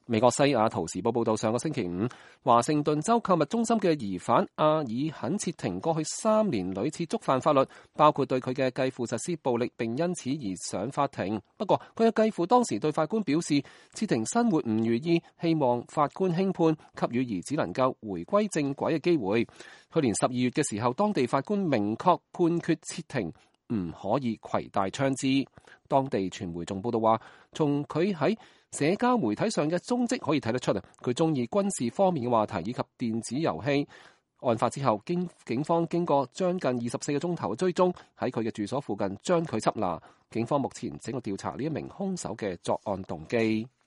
美國西雅圖時報報道，上個星期五，華盛頓州購物中心嘅疑犯阿爾肯切廷過去3年屢次觸犯法律，包括對佢嘅繼父實施暴力，並因此而上法庭。不過佢嘅繼父當時對法官表示，切廷生活唔如意，希望法官輕判，給予兒子能夠回歸正軌嘅機會。去年12月嘅時候，當地法官明確判決切廷唔可以攜帶槍支。當地傳媒仲報道話，從佢喺社交媒體上嘅蹤跡可以睇得出佢中意軍事方面嘅話題以及電子遊戲。案發之後，警方經過將近24個鐘頭嘅追蹤，喺佢嘅住所附近將佢緝拿。警方目前正在調查呢一名兇手嘅作案動機。